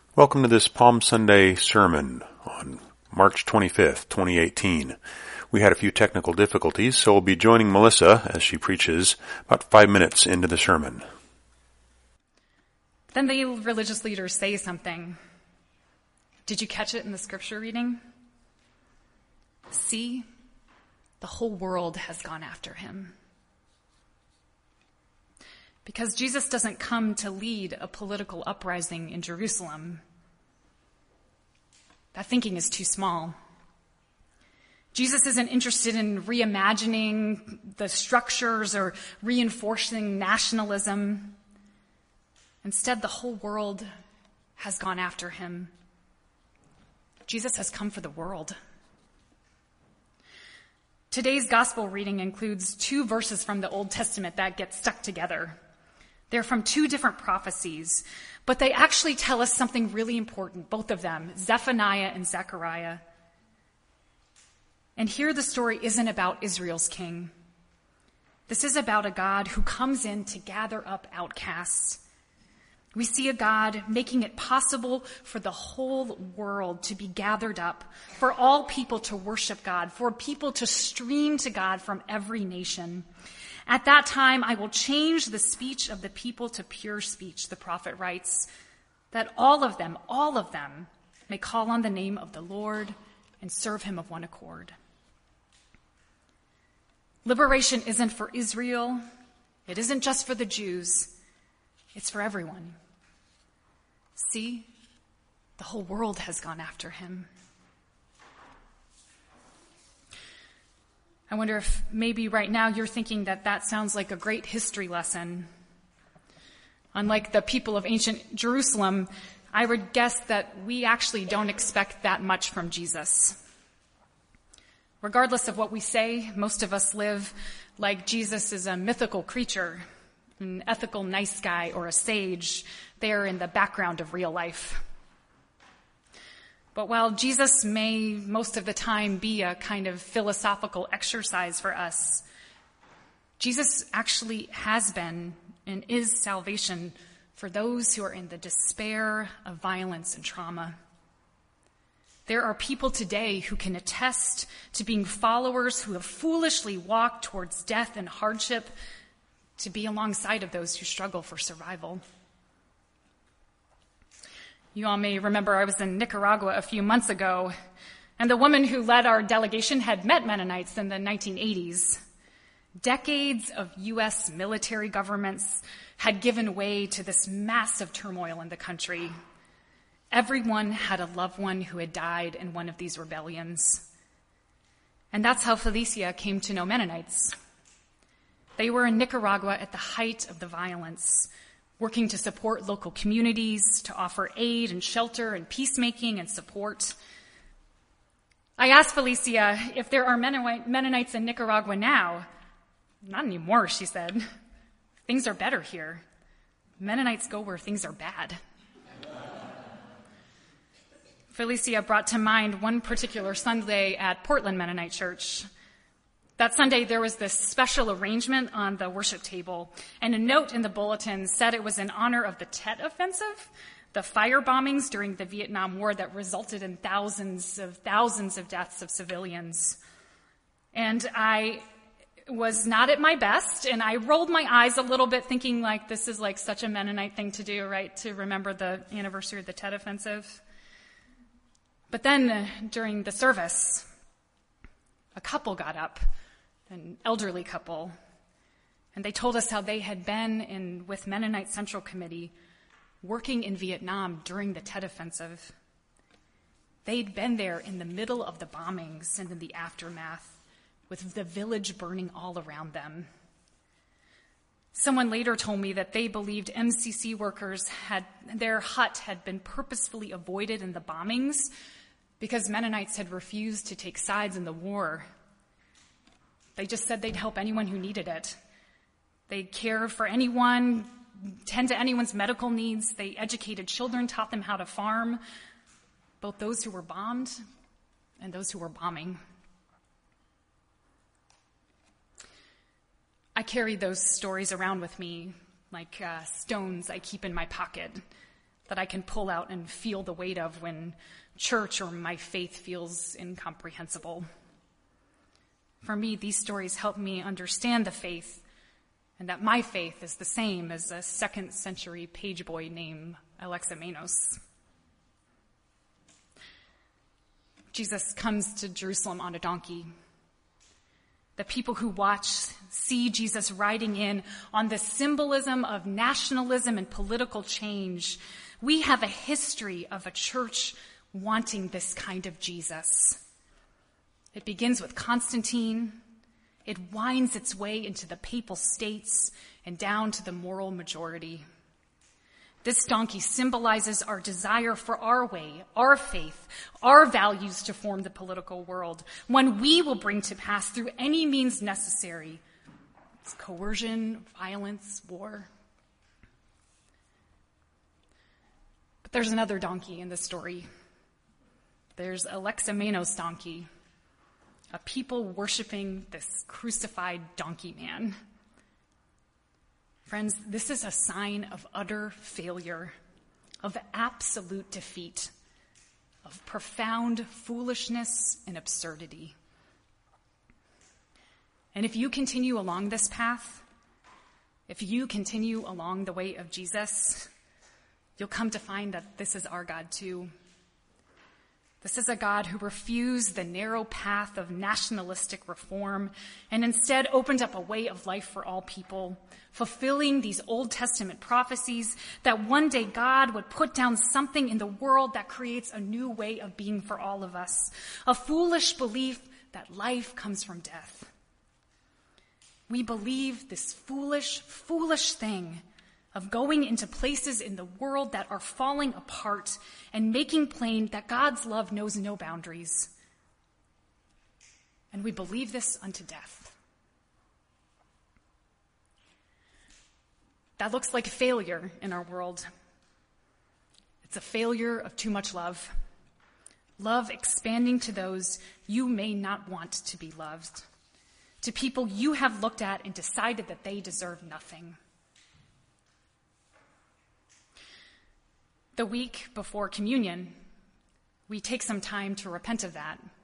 Welcome to this Palm Sunday sermon on March 25th, 2018. We had a few technical difficulties, so we'll be joining Melissa as she preaches about 5 minutes into the sermon. Then the religious leaders say something. Did you catch it in the scripture reading? See, the whole world has gone after him. Because Jesus doesn't come to lead a political uprising in Jerusalem. That thinking is too small. Jesus isn't interested in reimagining the structures or reinforcing nationalism. Instead, the whole world has gone after him. Jesus has come for the world. Today's gospel reading includes 2 verses from the Old Testament that get stuck together. They're from 2 different prophecies, but they actually tell us something really important, both of them, Zephaniah and Zechariah. And here the story isn't about Israel's king. This is about a God who comes in to gather up outcasts. We see a God making it possible for the whole world to be gathered up, for all people to worship God, for people to stream to God from every nation. At that time, I will change the speech of the people to pure speech, the prophet writes, that all of them may call on the name of the Lord and serve him of one accord. Liberation isn't for Israel. It isn't just for the Jews. It's for everyone. See, the whole world has gone after him. I wonder if maybe right now you're thinking that sounds like a great history lesson. Unlike the people of ancient Jerusalem, I would guess that we actually don't expect that much from Jesus. Regardless of what we say, most of us live like Jesus is a mythical creature, an ethical nice guy or a sage there in the background of real life. But while Jesus may most of the time be a kind of philosophical exercise for us, Jesus actually has been and is salvation for those who are in the despair of violence and trauma. There are people today who can attest to being followers who have foolishly walked towards death and hardship to be alongside of those who struggle for survival. You all may remember I was in Nicaragua a few months ago, and the woman who led our delegation had met Mennonites in the 1980s. Decades of U.S. military governments had given way to this massive turmoil in the country. Everyone had a loved one who had died in one of these rebellions. And that's how Felicia came to know Mennonites. They were in Nicaragua at the height of the violence, working to support local communities, to offer aid and shelter and peacemaking and support. I asked Felicia if there are Mennonites in Nicaragua now. Not anymore, she said. Things are better here. Mennonites go where things are bad. Felicia brought to mind one particular Sunday at Portland Mennonite Church. That Sunday, there was this special arrangement on the worship table, and a note in the bulletin said it was in honor of the Tet Offensive, the fire bombings during the Vietnam War that resulted in thousands of deaths of civilians. And I was not at my best, and I rolled my eyes a little bit, thinking like this is like such a Mennonite thing to do, right, to remember the anniversary of the Tet Offensive. But then during the service, a couple got up, an elderly couple, and they told us how they had been with Mennonite Central Committee working in Vietnam during the Tet Offensive. They'd been there in the middle of the bombings and in the aftermath, with the village burning all around them. Someone later told me that they believed MCC workers their hut had been purposefully avoided in the bombings because Mennonites had refused to take sides in the war. They just said they'd help anyone who needed it. They'd care for anyone, tend to anyone's medical needs. They educated children, taught them how to farm, both those who were bombed and those who were bombing. I carry those stories around with me like stones I keep in my pocket. that I can pull out and feel the weight of when church or my faith feels incomprehensible. For me, these stories help me understand the faith, and that my faith is the same as a 2nd century page boy named Alexamenos. Jesus comes to Jerusalem on a donkey. The people who watch see Jesus riding in on the symbolism of nationalism and political change. We have a history of a church wanting this kind of Jesus. It begins with Constantine. It winds its way into the papal states and down to the moral majority. This donkey symbolizes our desire for our way, our faith, our values to form the political world, one we will bring to pass through any means necessary. It's coercion, violence, war. But there's another donkey in the story. There's Alexamenos' donkey, a people worshiping this crucified donkey man. Friends, this is a sign of utter failure, of absolute defeat, of profound foolishness and absurdity. And if you continue along this path, if you continue along the way of Jesus, you'll come to find that this is our God too. This is a God who refused the narrow path of nationalistic reform and instead opened up a way of life for all people, fulfilling these Old Testament prophecies that one day God would put down something in the world that creates a new way of being for all of us, a foolish belief that life comes from death. We believe this foolish, foolish thing of going into places in the world that are falling apart and making plain that God's love knows no boundaries. And we believe this unto death. That looks like a failure in our world. It's a failure of too much love. Love expanding to those you may not want to be loved, to people you have looked at and decided that they deserve nothing. The week before communion, we take some time to repent of that